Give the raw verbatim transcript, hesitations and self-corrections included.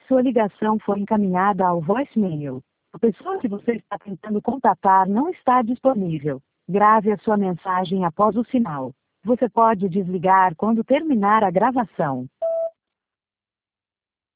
Sua ligação foi encaminhada ao voicemail. A pessoa que você está tentando contatar não está disponível. Grave a sua mensagem após o sinal. Você pode desligar quando terminar a gravação.